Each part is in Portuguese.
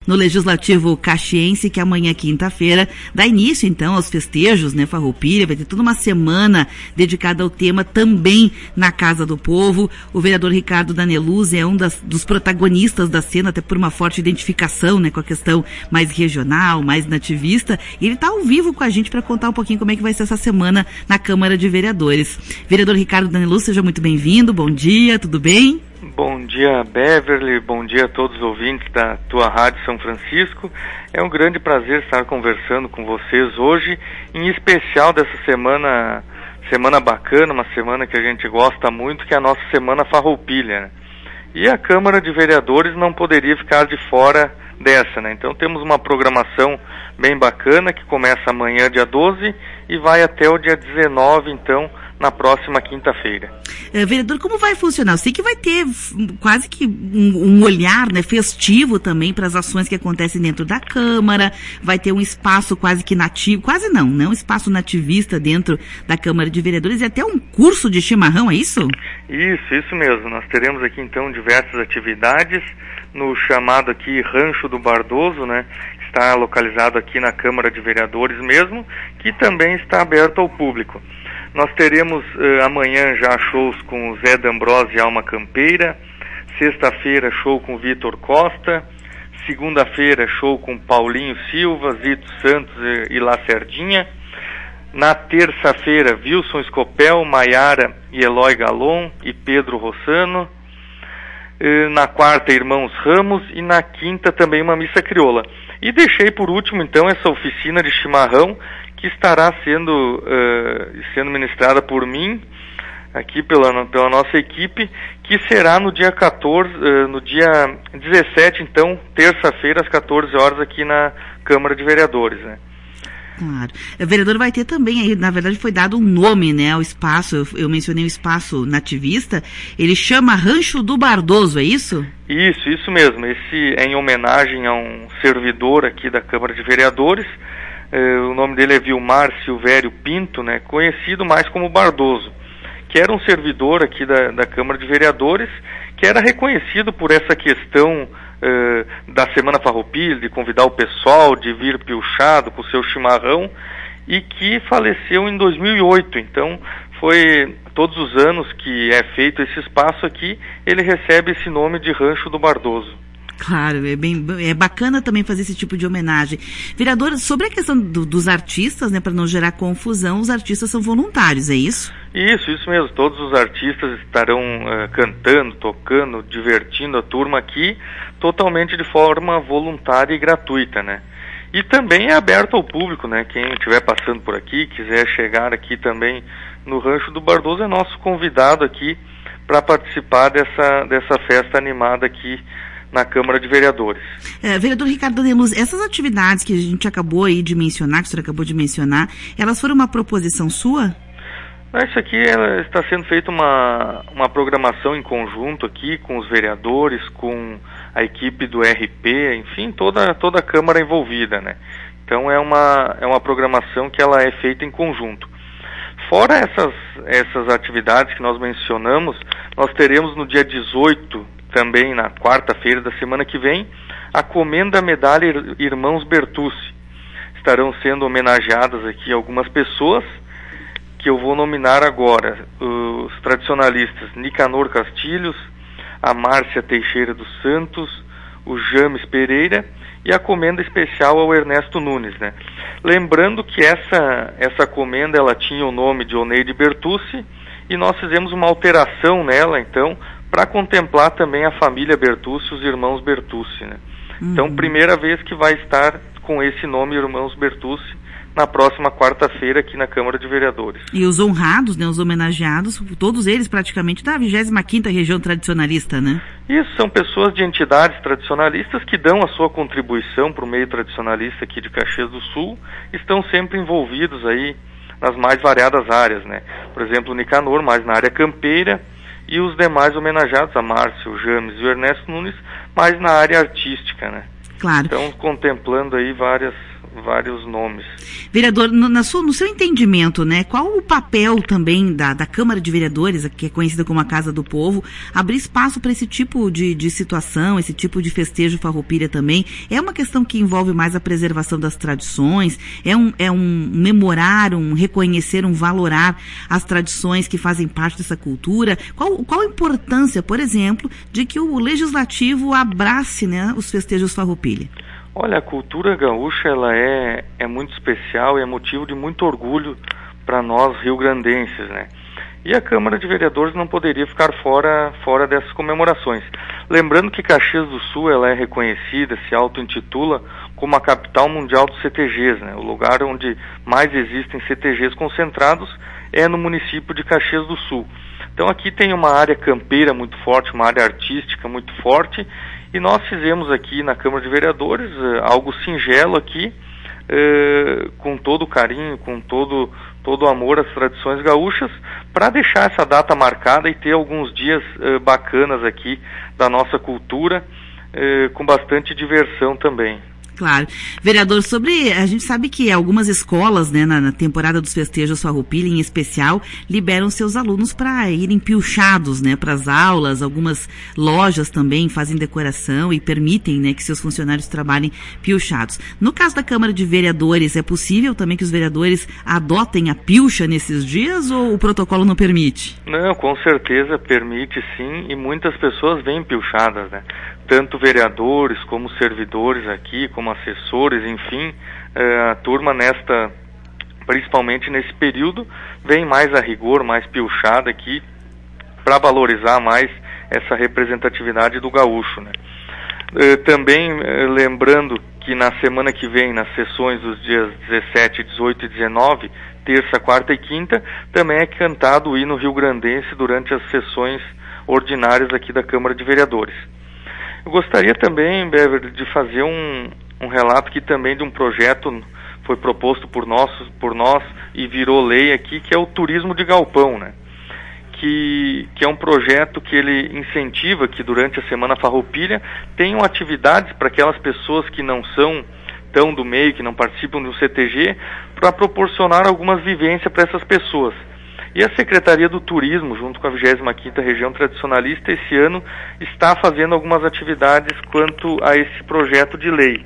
No Legislativo Caxiense, que amanhã, quinta-feira, dá início, então, aos festejos, né, Farroupilha, vai ter toda uma semana dedicada ao tema também na Casa do Povo. O vereador Ricardo Daneluz é um dos protagonistas da cena, até por uma forte identificação, né, com a questão mais regional, mais nativista, e ele está ao vivo com a gente para contar um pouquinho como é que vai ser essa semana na Câmara de Vereadores. Vereador Ricardo Daneluz, seja muito bem-vindo, bom dia, tudo bem? Bom dia, Beverly, bom dia a todos os ouvintes da tua Rádio São Francisco. É um grande prazer estar conversando com vocês hoje, em especial dessa semana bacana, uma semana que a gente gosta muito, que é a nossa Semana Farroupilha, né? E a Câmara de Vereadores não poderia ficar de fora dessa, né? Então temos uma programação bem bacana que começa amanhã, dia 12, e vai até o dia 19, então, na próxima quinta-feira. Vereador, como vai funcionar? Eu sei que vai ter quase que um olhar, né, festivo também para as ações que acontecem dentro da Câmara, vai ter um espaço quase que nativo, quase não, um espaço nativista dentro da Câmara de Vereadores e até um curso de chimarrão, é isso? Isso mesmo. Nós teremos aqui então diversas atividades no chamado aqui Rancho do Bardoso, né? Está localizado aqui na Câmara de Vereadores mesmo, que também está aberto ao público. Nós teremos amanhã já shows com o Zé D'Ambrosio e Alma Campeira, sexta-feira show com Vitor Costa, segunda-feira show com Paulinho Silva, Zito Santos e Lacerdinha, na terça-feira Wilson Scopel, Maiara e Eloy Galon e Pedro Rossano, na quarta Irmãos Ramos e na quinta também uma missa crioula. E deixei por último então essa oficina de chimarrão que estará sendo ministrada por mim, aqui pela nossa equipe, que será no dia 17, então, terça-feira, às 14 horas, aqui na Câmara de Vereadores, né? Claro. O vereador vai ter também, aí, na verdade foi dado um nome, né, ao espaço, eu mencionei o espaço nativista, ele chama Rancho do Bardoso, é isso? Isso mesmo, esse é em homenagem a um servidor aqui da Câmara de Vereadores. O nome dele é Vilmar Silvério Pinto, né, conhecido mais como Bardoso, que era um servidor aqui da Câmara de Vereadores, que era reconhecido por essa questão da Semana Farroupilha, de convidar o pessoal, de vir pilchado com o seu chimarrão, e que faleceu em 2008. Então, foi todos os anos que é feito esse espaço aqui, ele recebe esse nome de Rancho do Bardoso. Claro, é bacana também fazer esse tipo de homenagem. Vereador, sobre a questão dos artistas, né, para não gerar confusão, os artistas são voluntários, é isso? Isso mesmo. Todos os artistas estarão cantando, tocando, divertindo a turma aqui, totalmente de forma voluntária e gratuita, né? E também é aberto ao público, né? Quem estiver passando por aqui, quiser chegar aqui também no Rancho do Bardoso, é nosso convidado aqui para participar dessa festa animada aqui na Câmara de Vereadores. Vereador Ricardo Daneluz, essas atividades que a gente acabou aí de mencionar, que o senhor acabou de mencionar, elas foram uma proposição sua? Isso aqui está sendo feita uma programação em conjunto aqui com os vereadores, com a equipe do RP, enfim, toda a Câmara envolvida, né? Então é uma programação que ela é feita em conjunto. Fora essas atividades que nós mencionamos, nós teremos no dia 18, também na quarta-feira da semana que vem, a Comenda Medalha Irmãos Bertucci. Estarão sendo homenageadas aqui algumas pessoas que eu vou nominar agora: os tradicionalistas Nicanor Castilhos, a Márcia Teixeira dos Santos, o James Pereira e a comenda especial ao Ernesto Nunes, né? Lembrando que essa comenda ela tinha o nome de Oneide Bertucci e nós fizemos uma alteração nela, então, para contemplar também a família Bertucci, os irmãos Bertucci, né? Então, primeira vez que vai estar com esse nome, Irmãos Bertucci, na próxima quarta-feira aqui na Câmara de Vereadores. E os honrados, né, os homenageados, todos eles praticamente da 25ª Região Tradicionalista, né? Isso, são pessoas de entidades tradicionalistas que dão a sua contribuição para o meio tradicionalista aqui de Caxias do Sul, estão sempre envolvidos aí nas mais variadas áreas, né? Por exemplo, o Nicanor, mais na área campeira, e os demais homenageados, a Márcia, o James e o Ernesto Nunes, mais na área artística, né? Claro. Então, contemplando aí várias vários nomes. Vereador, no seu entendimento, né, qual o papel também da Câmara de Vereadores, que é conhecida como a Casa do Povo, abrir espaço para esse tipo de situação, esse tipo de festejo farroupilha também? É uma questão que envolve mais a preservação das tradições, é um memorar, um reconhecer, um valorar as tradições que fazem parte dessa cultura? Qual a importância, por exemplo, de que o Legislativo abrace, né, os festejos farroupilha? Olha, a cultura gaúcha ela é muito especial e é motivo de muito orgulho para nós rio-grandenses, né? E a Câmara de Vereadores não poderia ficar fora dessas comemorações. Lembrando que Caxias do Sul ela é reconhecida, se auto-intitula como a capital mundial dos CTGs, né? O lugar onde mais existem CTGs concentrados é no município de Caxias do Sul. Então aqui tem uma área campeira muito forte, uma área artística muito forte, e nós fizemos aqui na Câmara de Vereadores algo singelo aqui, com todo o carinho, com todo o amor às tradições gaúchas, para deixar essa data marcada e ter alguns dias bacanas aqui da nossa cultura, com bastante diversão também. Claro. Vereador, a gente sabe que algumas escolas, né, na temporada dos festejos farroupilha, em especial, liberam seus alunos para irem piochados, né, para as aulas. Algumas lojas também fazem decoração e permitem, né, que seus funcionários trabalhem piochados. No caso da Câmara de Vereadores, é possível também que os vereadores adotem a pilcha nesses dias ou o protocolo não permite? Não, com certeza permite sim, e muitas pessoas vêm piochadas, né? Tanto vereadores como servidores aqui, como assessores, enfim, a turma principalmente nesse período, vem mais a rigor, mais piochada aqui, para valorizar mais essa representatividade do gaúcho, né? Também lembrando que na semana que vem, nas sessões dos dias 17, 18 e 19, terça, quarta e quinta, também é cantado o hino rio-grandense durante as sessões ordinárias aqui da Câmara de Vereadores. Eu gostaria também, Beverly, de fazer um relato aqui também de um projeto, foi proposto por nós e virou lei aqui, que é o turismo de galpão, né? Que é um projeto que ele incentiva que durante a Semana Farroupilha tenham atividades para aquelas pessoas que não são tão do meio, que não participam do CTG, para proporcionar algumas vivências para essas pessoas. E a Secretaria do Turismo, junto com a 25ª Região Tradicionalista, esse ano está fazendo algumas atividades quanto a esse projeto de lei.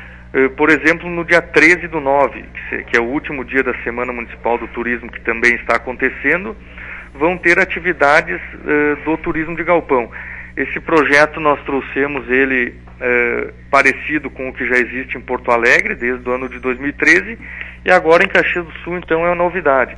Por exemplo, no dia 13/9, que é o último dia da Semana Municipal do Turismo, que também está acontecendo, vão ter atividades do turismo de galpão. Esse projeto nós trouxemos ele parecido com o que já existe em Porto Alegre, desde o ano de 2013, e agora em Caxias do Sul, então, é uma novidade.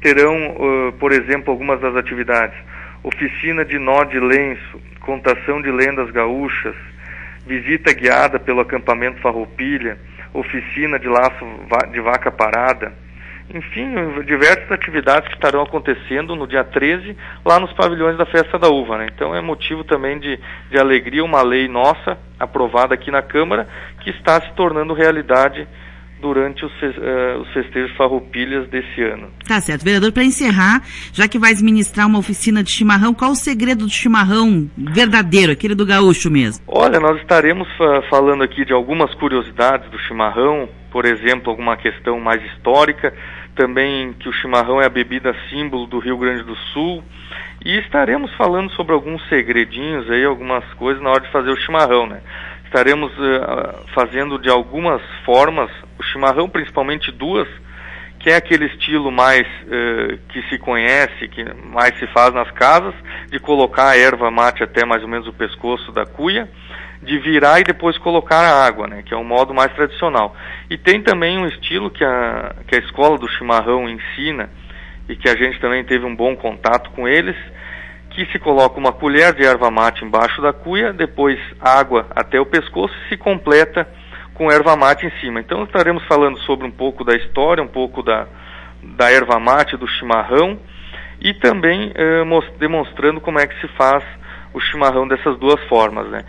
Terão, por exemplo, algumas das atividades: oficina de nó de lenço, contação de lendas gaúchas, visita guiada pelo acampamento Farroupilha, oficina de laço de vaca parada, enfim, diversas atividades que estarão acontecendo no dia 13, lá nos pavilhões da Festa da Uva, né? Então é motivo também de alegria, uma lei nossa, aprovada aqui na Câmara, que está se tornando realidade durante os festejos farroupilhas desse ano. Tá certo. Vereador, para encerrar, já que vai ministrar uma oficina de chimarrão, qual o segredo do chimarrão verdadeiro, aquele do gaúcho mesmo? Olha, nós estaremos falando aqui de algumas curiosidades do chimarrão, por exemplo, alguma questão mais histórica, também que o chimarrão é a bebida símbolo do Rio Grande do Sul, e estaremos falando sobre alguns segredinhos aí, algumas coisas na hora de fazer o chimarrão, né? Estaremos fazendo de algumas formas o chimarrão, principalmente duas, que é aquele estilo mais que se conhece, que mais se faz nas casas, de colocar a erva mate até mais ou menos o pescoço da cuia, de virar e depois colocar a água, né, que é um modo mais tradicional. E tem também um estilo que a escola do chimarrão ensina, e que a gente também teve um bom contato com eles, que se coloca uma colher de erva mate embaixo da cuia, depois água até o pescoço e se completa com erva mate em cima. Então estaremos falando sobre um pouco da história, um pouco da erva mate, do chimarrão, e também demonstrando como é que se faz o chimarrão dessas duas formas, né?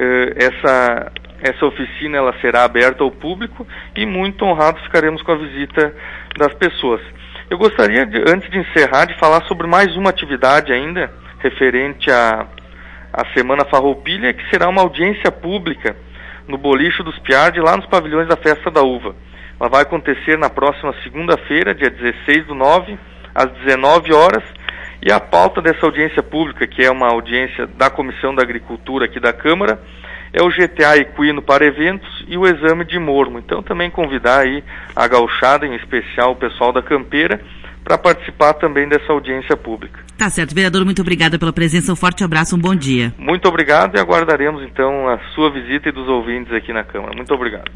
Essa oficina ela será aberta ao público e muito honrados ficaremos com a visita das pessoas. Eu gostaria, antes de encerrar, de falar sobre mais uma atividade ainda, referente à Semana Farroupilha, que será uma audiência pública no Bolicho dos Piardi, lá nos pavilhões da Festa da Uva. Ela vai acontecer na próxima segunda-feira, dia 16/9, às 19 horas, e a pauta dessa audiência pública, que é uma audiência da Comissão da Agricultura aqui da Câmara, é o GTA equino para eventos e o exame de mormo. Então também convidar aí a gauchada, em especial o pessoal da Campeira, para participar também dessa audiência pública. Tá certo, vereador, muito obrigada pela presença, um forte abraço, um bom dia. Muito obrigado e aguardaremos então a sua visita e dos ouvintes aqui na Câmara. Muito obrigado.